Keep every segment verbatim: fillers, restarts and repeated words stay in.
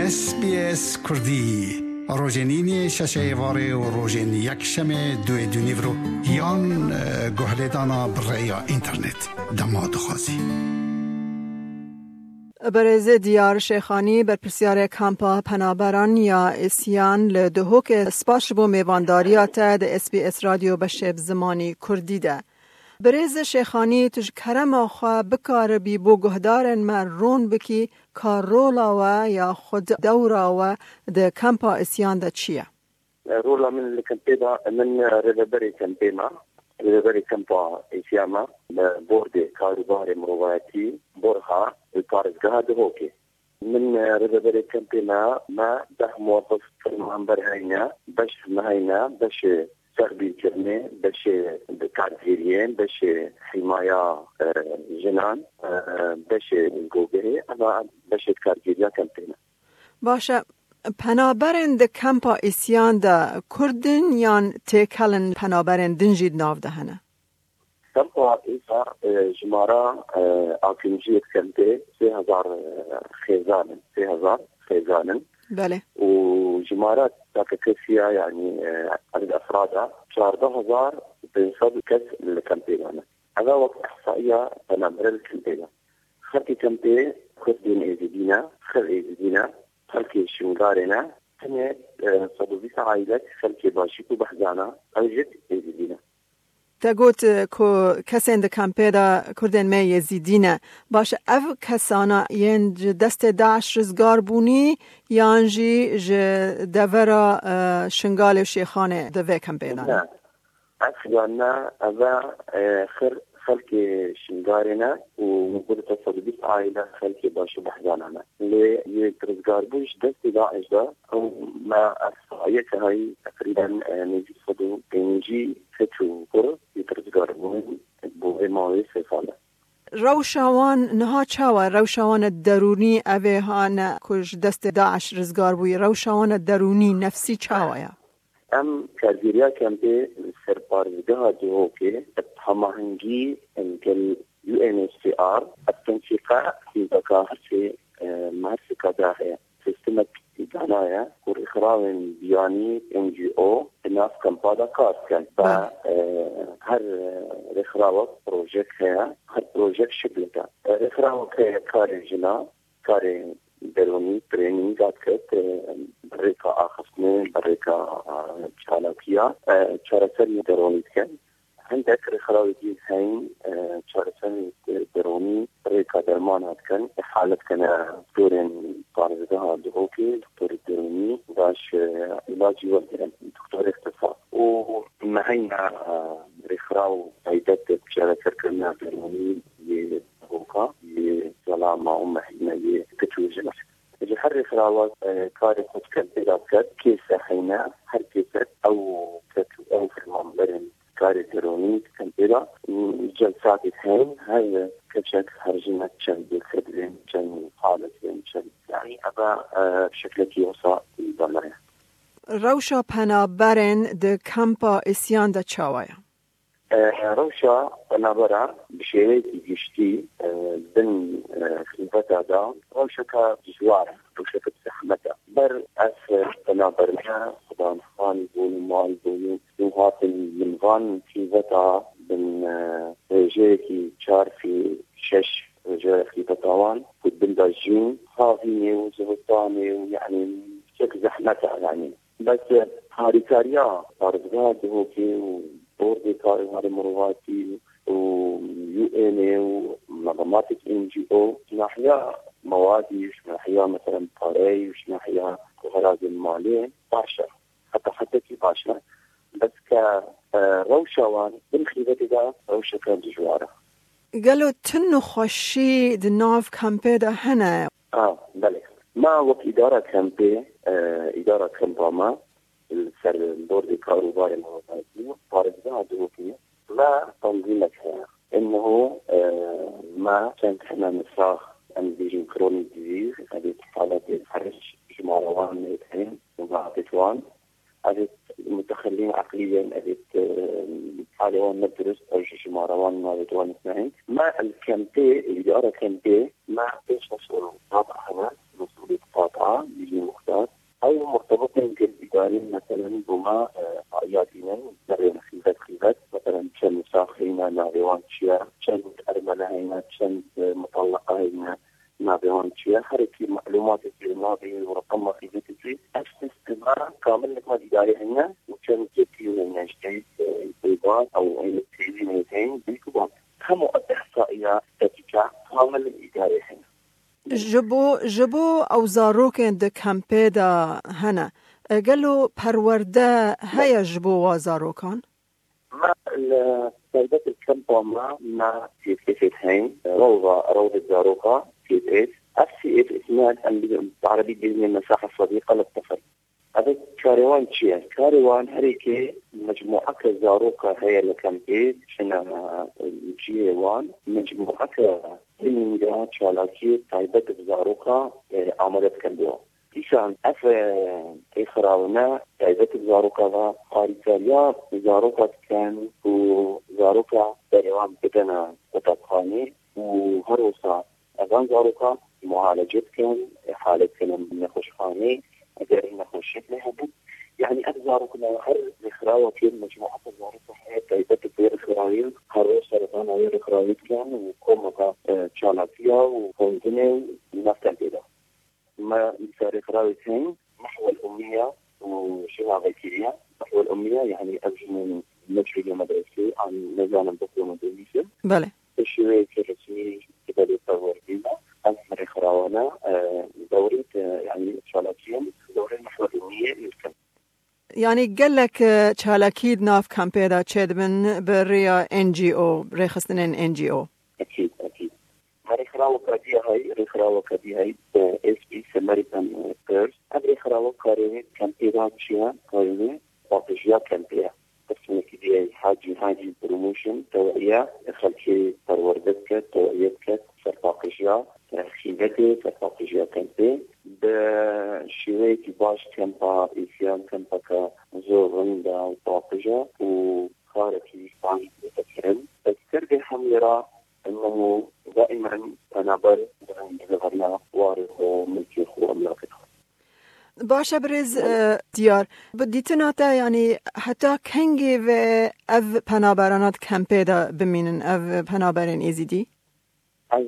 اس بی اس کردی روزنینی ششه واره و روزن یک شمه دوی دونیورو یان گوهردانا برای اینترنت دما دخوازی. برز دیار شیخانی بر پرسیار کمپا پنابران یا اسیان لدهوک سپاش بو میوانداریات ده اس بی اس رادیو بشب زمانی کردی ده. برز شیخانی تج کرم آخوا بکار بی بو گهدارن من رون بکی کار رولا و یا خود دورا و ده کمپا اسیان ده چیه؟ رولا من الكامبيدا من ريفري كامبيما ريفري كامبا اسياما بورد كاربار مرواتي بورها البارزغا دهوكي من ريفري كامبيما ما ده موظف فرمان برهينا باش مهينا باش تربي كرني باش كارتيريين باش حماية جنان باش نقوبه اما باش كارتيريا كامبينا باشا پنابرند کمپا اسیان ده کردن یان تکلن پنابرند دنجید ناو دهنه؟ کمپا ایسا جمارا آکینجیت کمپه سه هزار خیزانن سه هزار خیزانن بله و جمارات تاك كسيا يعني عدد أفرادها شارده هزار بنصد كس الكامبينا هذا وقت إحصائية بنابر الكامبينا خلقي كامبي كردين إيزيدينا خل إيزيدينا خلقي شنغارنا هنا صدوبيس عائلات خلقي باشيكو بحزانا أوجد إيزيدينا تقولت كو كسين ده كامبيدا كردين ما يزيدينه باش اف كسانا ينج دست داعش رزگار بوني يانجي ج دورا شنغال شيخانه ده كامبيدا لا أفضلنا أذا خر خلقي شنغارنا ونقول تصدبيس عائلة خلقي باشو بحزانانا اللي يترزقار بوش دست داعش ده أو ما أصفائيك هاي تقريبا نجي صدو بينجي فتو كرة يترزقار بوين بوه ماوي سيفانا روشاوان نها چاوا روشاوان الدروني اوه هانا كش دست داعش رزقار بوي روشاوان الدروني نفسي چاوايا ام كارجيريا كامبي سربارزگاه جهوكي هماهنگی انگل یو ان اس سی آر التنسيق في ذكاء في مارسكا داهية سيستمك دانايا والإخراج بياني ان جي او الناس كم بعد كاس كان با هر إخراج بروجكت هي هر بروجكت شكلته إخراج هي كارجنا كاري دروني تريننج كات بريكا آخسني بريكا شالكيا شارسري دروني كان عندك رخراوي هين شارسري دروني بريكا درمان كان حالة كان دكتورين طارزها دهوكي دكتور دروني باش علاجي والدرن دكتور اختصاص ومعينا رخراو عيدت شارسر كنا دروني يدهوكا يسلامة أمهينا يكتوجنا الحر خلاوات كاري خد كبيرة كت كيسة حينا هر كيسة أو كتو أو في المنبرين كاري تروني كبيرة جلسات هين هاي كشك هرجنا كشن بالخدرين كشن حالتين كشن يعني أبا بشكل كيوصا يضمره روشا پنابرن ده کمپا اسیان ده چاوایا روشا بنابرا بشيء يجتي بن خلفتا دا روشا كجوار روشا كزحمتا بر أس بنابرنا خدان خان بون مال بون نوهات المنغان خلفتا بن رجيكي شار في شش رجال خلفتاوان كد بن داجين خافيني وزهطاني ويعني شك زحمتا يعني بس هاريكاريا بارزغاد هوكي بورد كاري مرواتي ويو ان اي ومنظمات ان جي او ناحية موادي وش ناحية مثلا طاري وش ناحية غراض المالية باشا حتى حتى كي باشا بس كروشوان بالخيبة دا روشة كان جوارة قالوا تنو خوشي دناف كامبي دا هنا اه بلي ما وقت إدارة كامبي آه إدارة كامباما السر بورد كاروبار الموضوعي بارزها دوكي ما تنظيمتها انه آه ما كانت احنا نصاخ ان بيجي كروني ديزيز هذه حالات الحرش جماروان ميتين ومعطيتوان هذه متخلين عقليا هذه حالوان ندرس او جماروان معطيتوان اثنين ما الكامبي الاداره كامبي ما ايش مسؤول طابعها مسؤوليه قاطعه بيجي ما عيادين نرينا خيبات خيبات مثلا كان مساخينا نابيوان تشيا كان أرملة هنا كان مطلقة هنا نابيوان تشيا هركي معلومات في الماضي ورقمها في بيتي أسس استماع كامل لك ما تداري هنا وكان كتير من نجدي بيضان أو أي تيزي ميتين بيكبان هم إحصائيات تتجع كامل الإداري هنا جبو جبو او زاروكن د کمپیدا هنه قالوا پرورده هيا جبو وزاروكان ما السيدات الكمبو ما ما في كيفيت هين روضة روضة زاروكا في إيس أفسي إيس اسمها بالعربي بإذن المساحة الصديقة للطفل هذا كاروان شيء كاروان هريكي مجموعة كزاروكا هي اللي كان بيت شنا جيوان مجموعة كإنجا شالاكي تايبت بزاروكا عملت كندو إيشان أف إخراونا تايبت بزاروكا ذا خارجاليا زاروكا كان وزاروكا كاروان بدنا وتبخاني وهروسا أذان زاروكا معالجة كان حالة كلام نخشخاني أجر نخشيت لهبط يعني أبزارك لو هر الخراوة كين مجموعة أبزارك حياة تايبت بير خراويل هروس سرطان غير خراويل كان وكومة تشالاتيا وكونتينيو ونفتن كده ما يصير خراويل هين محو الأمية وشبه غيكيريا محو الأمية يعني أرجو من مجري المدرسي عن نظام الدكتور مدرسي بله الشيء كرسمي كده يتطور فيها أمر خراونا دورة يعني شالاتيا دورة محو الأمية يمكن يعني قال لك تشالاكيد ناف كامبيدا تشدبن بريا ان جي او ريخستنين ان جي او اكيد اكيد هذه خراوه كدي هاي خراوه كدي هاي اس بي امريكان كيرز هذه خراوه كاري كامبيدا تشيا كاري وبجيا كامبيا اسمه كدي حاجي حاجي بروموشن توعيه خلكي تروردك توعيتك فرقاقجيا خيبتي فرقاقجيا كامبي بشوية باش كمبا إيسيان كمبا كزورن دا وطاقجة وخاركي باش بتكرم السرد حميرا أنه دائما تنابل بغرنا وارث وملكي خو أملاكته باشا برز ديار بدي تناتا يعني حتى كنجي و أف پنابرانات كمبيدا بمينن أف پنابرين إيزيدي از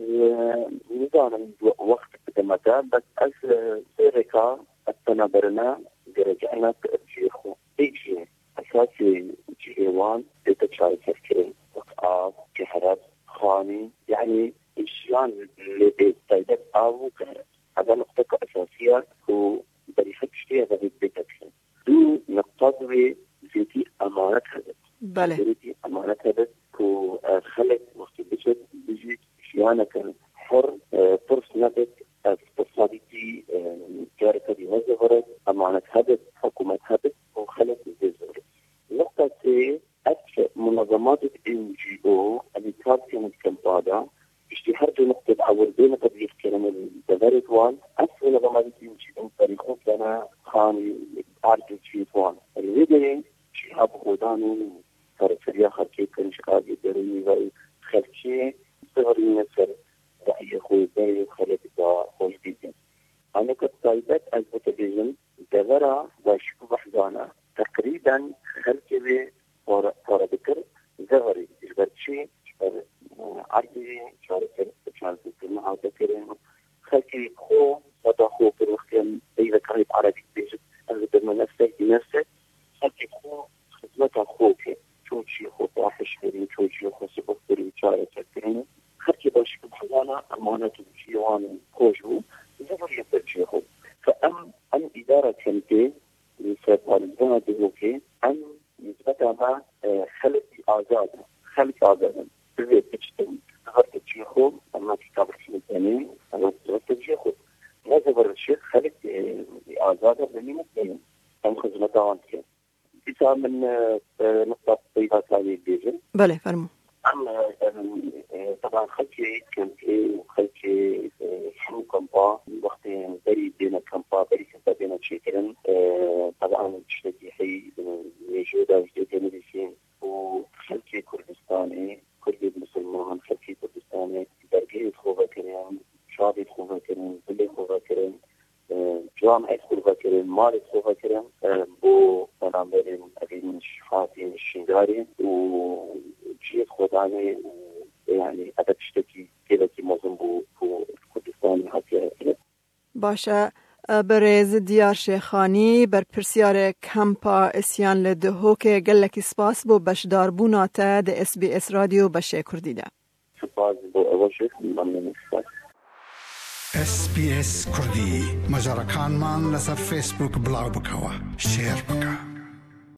نظام وقت بدمتا بس از سيركا التنابرنا درجعنا تأجيخو ايجي اساسي جيوان تتشارك كريم وقعات كهرب خاني يعني الشيان اللي بيستيدك او كهرب هذا نقطة اساسية هو بريحة شيء هذا بيتك دو نقطة زيتي امانة هذا بله زيتي امانة هذا كو خلق وقت بيجت بيجي أنا كان حر فرص نبت اقتصادي جارة دي وزغرت أمانة هبت حكومة هبت وخلت الزغرت نقطة سي أكثر منظمات إن جي أو اللي كانت كمبادا اشتهرت نقطة أول بين تبليغ كلمة الدفرت وان أكثر منظمات إن جي أو تاريخو كان خاني أرجل شيطوان الويدين شهاب خودانو فرسريا خلقية كان شكاقي دروني خلقية صغر النسر رأي خوي بي وخلق دا خوش بيدين أنا كتايبت البوتبيزم دورا وشكو بحضانا تقريبا خلقي بي فورا بكر زغري إجبرتشي إجبر عرضي شاركر شاركر معه ذكرين خلقي خو ودا خو في الوقتين إذا كانت عربي بيجب أغدر من نفسك بنفسك خلقي خو خدمتها خوكي شوشي خو طاحش فرين شوشي خو سبق فرين شاركر فرين خلقي باش بحضانا أمانة الجيوان خوشو زفر يبرجيخو فأم أم إدارة كنتي لسيطالزانا دهوكي أم نسبتها ما خلق آزاد خلق آزادا بذي تجتم زفر تجيخو أما كتاب رسم الثاني أما زفر تجيخو لا زفر الشيخ خلق آزادا بمين الثاني أم خزمتها وانتكي إذا من نقطة طيبة ثانية بيجن بله فرمو أما طبعا خلقي كمبي وخلقي شنو كمبا وقت بري بين كمبا بري كمبا بين تشيكرن طبعا تشتكي حي موجودة وجديدة مدرسين وخلقي كردستاني كردي مسلمان خلقي كردستاني درجي خوبة كريم شعبي خوبة كريم بلي خوبة كريم جامعه خوب کرد مال خوب کرد بو بنابراین اگه شفاتی شینداری و جیت خدانه یعنی ادبشتکی که که مزم بو بو کردستانی هست. باشه برز دیار شیخانی بر پرسیار کمپا اسیان لدهو که گلکی سپاس بو بشدار بوناته ده اس بی اس رادیو بشه کردیده. سپاس بو اوشک ممنون سپاس. اس بی اس کردی مجرکان من لسر فیسبوک بلاو بکوا شیر بکا.